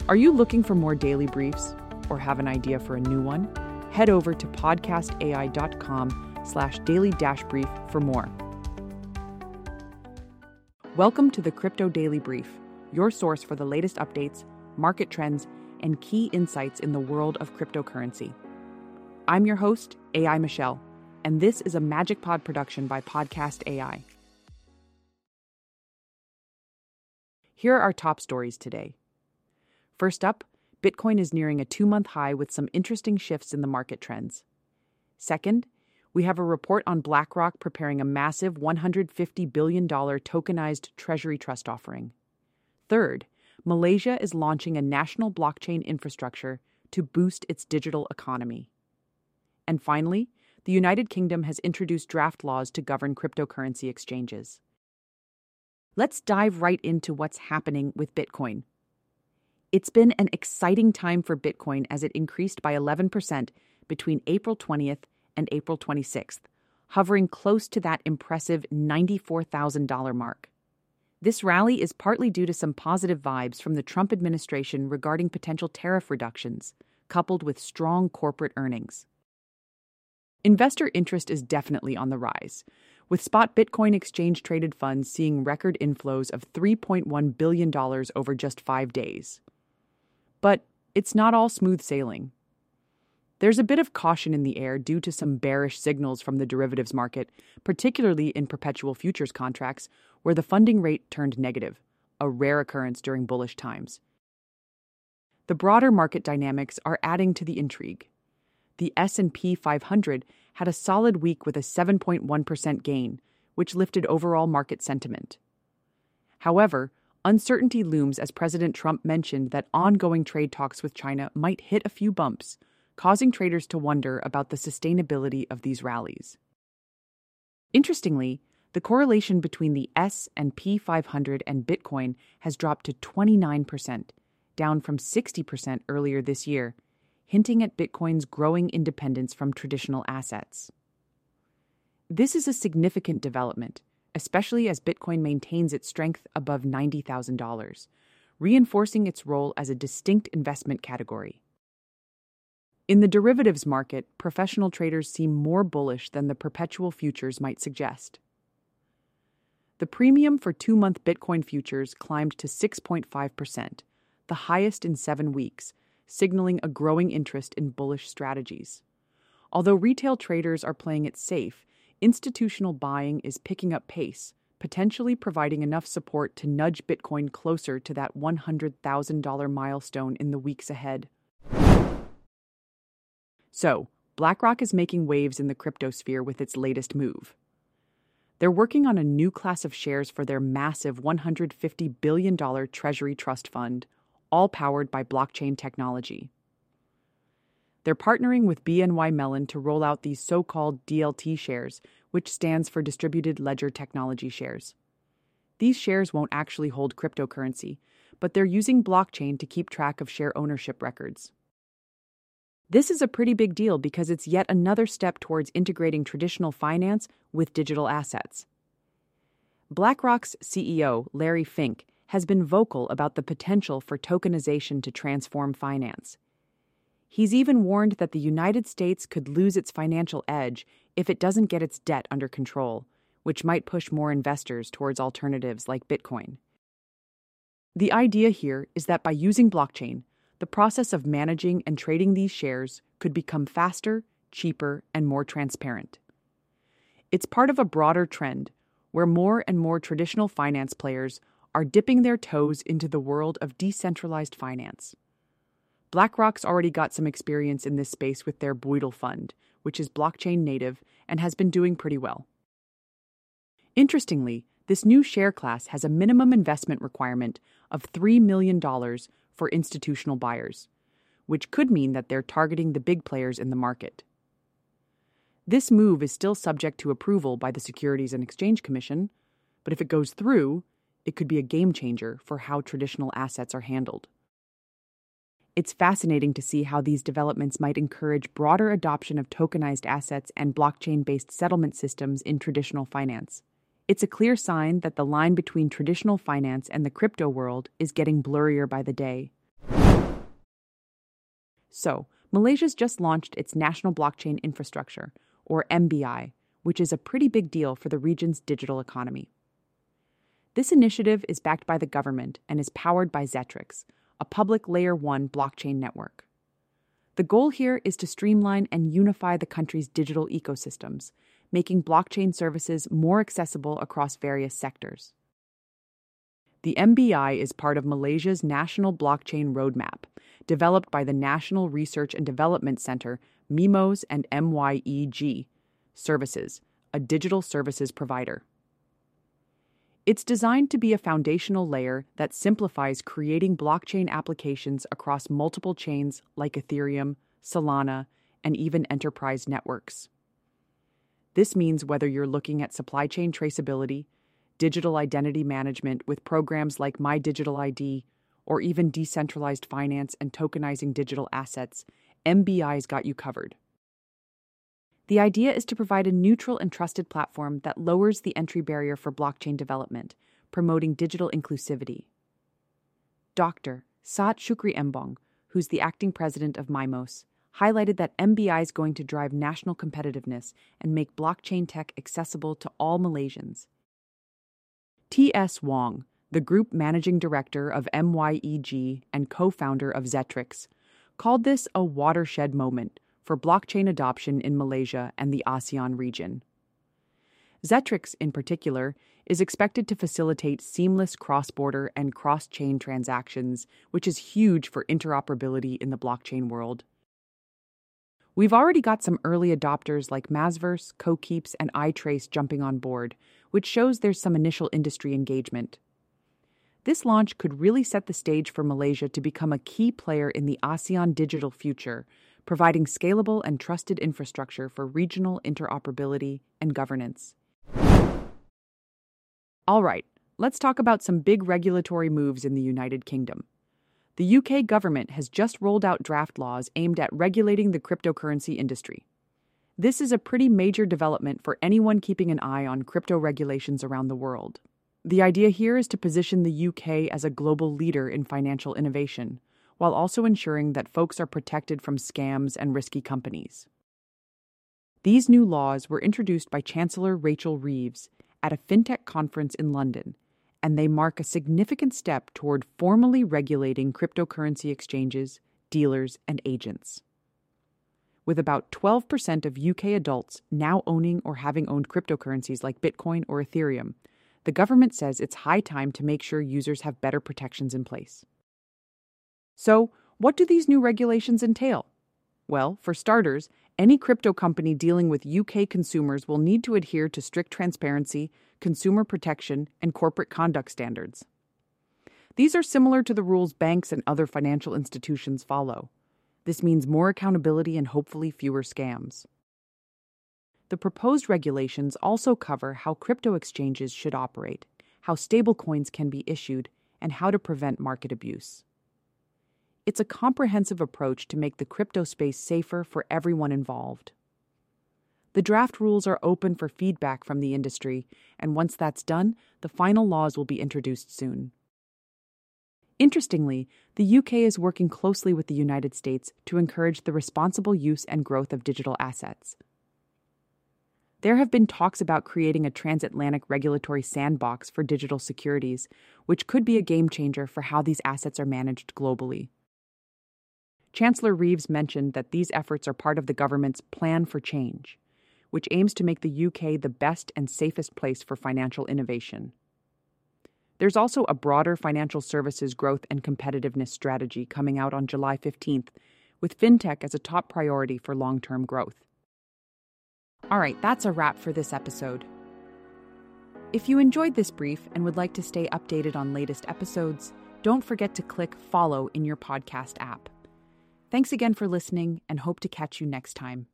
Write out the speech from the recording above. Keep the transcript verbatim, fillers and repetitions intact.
Are you looking for more daily briefs or have an idea for a new one? Head over to podcastai.com slash daily dash brief for more. Welcome to the Crypto Daily Brief, your source for the latest updates, market trends, and key insights in the world of cryptocurrency. I'm your host, A I Michelle, and this is a Magic Pod production by Podcast A I. Here are our top stories today. First up, Bitcoin is nearing a two-month high with some interesting shifts in the market trends. Second, we have a report on BlackRock preparing a massive one hundred fifty billion dollars tokenized treasury trust offering. Third, Malaysia is launching a national blockchain infrastructure to boost its digital economy. And finally, the United Kingdom has introduced draft laws to govern cryptocurrency exchanges. Let's dive right into what's happening with Bitcoin. It's been an exciting time for Bitcoin as it increased by eleven percent between April twentieth and April twenty-sixth, hovering close to that impressive ninety-four thousand dollars mark. This rally is partly due to some positive vibes from the Trump administration regarding potential tariff reductions, coupled with strong corporate earnings. Investor interest is definitely on the rise, with spot Bitcoin exchange-traded funds seeing record inflows of three point one billion dollars over just five days. But it's not all smooth sailing. There's a bit of caution in the air due to some bearish signals from the derivatives market, particularly in perpetual futures contracts, where the funding rate turned negative, a rare occurrence during bullish times. The broader market dynamics are adding to the intrigue. The S and P five hundred had a solid week with a seven point one percent gain, which lifted overall market sentiment. However, uncertainty looms as President Trump mentioned that ongoing trade talks with China might hit a few bumps, causing traders to wonder about the sustainability of these rallies. Interestingly, the correlation between the S and P five hundred and Bitcoin has dropped to twenty-nine percent, down from sixty percent earlier this year, hinting at Bitcoin's growing independence from traditional assets. This is a significant development, especially as Bitcoin maintains its strength above ninety thousand dollars, reinforcing its role as a distinct investment category. In the derivatives market, professional traders seem more bullish than the perpetual futures might suggest. The premium for two-month Bitcoin futures climbed to six point five percent, the highest in seven weeks, signaling a growing interest in bullish strategies. Although retail traders are playing it safe, institutional buying is picking up pace, potentially providing enough support to nudge Bitcoin closer to that one hundred thousand dollars milestone in the weeks ahead. So, BlackRock is making waves in the cryptosphere with its latest move. They're working on a new class of shares for their massive one hundred fifty billion dollars Treasury Trust Fund, all powered by blockchain technology. They're partnering with B N Y Mellon to roll out these so-called D L T shares, which stands for Distributed Ledger Technology shares. These shares won't actually hold cryptocurrency, but they're using blockchain to keep track of share ownership records. This is a pretty big deal because it's yet another step towards integrating traditional finance with digital assets. BlackRock's C E O, Larry Fink, has been vocal about the potential for tokenization to transform finance. He's even warned that the United States could lose its financial edge if it doesn't get its debt under control, which might push more investors towards alternatives like Bitcoin. The idea here is that by using blockchain, the process of managing and trading these shares could become faster, cheaper, and more transparent. It's part of a broader trend where more and more traditional finance players are dipping their toes into the world of decentralized finance. BlackRock's already got some experience in this space with their Buidl Fund, which is blockchain native and has been doing pretty well. Interestingly, this new share class has a minimum investment requirement of three million dollars for institutional buyers, which could mean that they're targeting the big players in the market. This move is still subject to approval by the Securities and Exchange Commission, but if it goes through, it could be a game changer for how traditional assets are handled. It's fascinating to see how these developments might encourage broader adoption of tokenized assets and blockchain-based settlement systems in traditional finance. It's a clear sign that the line between traditional finance and the crypto world is getting blurrier by the day. So, Malaysia's just launched its National Blockchain Infrastructure, or M B I, which is a pretty big deal for the region's digital economy. This initiative is backed by the government and is powered by Zetrix, a public Layer one blockchain network. The goal here is to streamline and unify the country's digital ecosystems, making blockchain services more accessible across various sectors. The M B I is part of Malaysia's National Blockchain Roadmap, developed by the National Research and Development Center, MIMOS and M Y E G Services, a digital services provider. It's designed to be a foundational layer that simplifies creating blockchain applications across multiple chains like Ethereum, Solana, and even enterprise networks. This means whether you're looking at supply chain traceability, digital identity management with programs like My Digital I D, or even decentralized finance and tokenizing digital assets, M B I's got you covered. The idea is to provide a neutral and trusted platform that lowers the entry barrier for blockchain development, promoting digital inclusivity. Doctor Saat Shukri Embong, who's the acting president of MIMOS, highlighted that M B I is going to drive national competitiveness and make blockchain tech accessible to all Malaysians. T S Wong, the group managing director of M Y E G and co-founder of Zetrix, called this a watershed moment for blockchain adoption in Malaysia and the ASEAN region. Zetrix, in particular, is expected to facilitate seamless cross-border and cross-chain transactions, which is huge for interoperability in the blockchain world. We've already got some early adopters like Masverse, CoKeeps, and iTrace jumping on board, which shows there's some initial industry engagement. This launch could really set the stage for Malaysia to become a key player in the ASEAN digital future, providing scalable and trusted infrastructure for regional interoperability and governance. All right, let's talk about some big regulatory moves in the United Kingdom. The U K government has just rolled out draft laws aimed at regulating the cryptocurrency industry. This is a pretty major development for anyone keeping an eye on crypto regulations around the world. The idea here is to position the U K as a global leader in financial innovation, while also ensuring that folks are protected from scams and risky companies. These new laws were introduced by Chancellor Rachel Reeves at a fintech conference in London, and they mark a significant step toward formally regulating cryptocurrency exchanges, dealers, and agents. With about twelve percent of U K adults now owning or having owned cryptocurrencies like Bitcoin or Ethereum, the government says it's high time to make sure users have better protections in place. So, what do these new regulations entail? Well, for starters, any crypto company dealing with U K consumers will need to adhere to strict transparency, consumer protection, and corporate conduct standards. These are similar to the rules banks and other financial institutions follow. This means more accountability and hopefully fewer scams. The proposed regulations also cover how crypto exchanges should operate, how stablecoins can be issued, and how to prevent market abuse. It's a comprehensive approach to make the crypto space safer for everyone involved. The draft rules are open for feedback from the industry, and once that's done, the final laws will be introduced soon. Interestingly, the U K is working closely with the United States to encourage the responsible use and growth of digital assets. There have been talks about creating a transatlantic regulatory sandbox for digital securities, which could be a game changer for how these assets are managed globally. Chancellor Reeves mentioned that these efforts are part of the government's Plan for Change, which aims to make the U K the best and safest place for financial innovation. There's also a broader financial services growth and competitiveness strategy coming out on July fifteenth, with fintech as a top priority for long-term growth. All right, that's a wrap for this episode. If you enjoyed this brief and would like to stay updated on latest episodes, don't forget to click follow in your podcast app. Thanks again for listening, and hope to catch you next time.